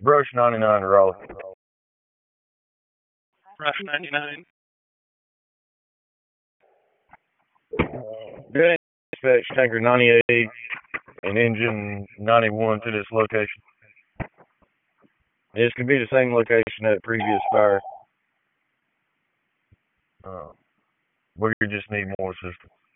Brush 99 Raleigh. Rush 99. Good dispatch, tanker 98 and engine 91 to this location. This could be the same location at previous fire. We just need more assistance.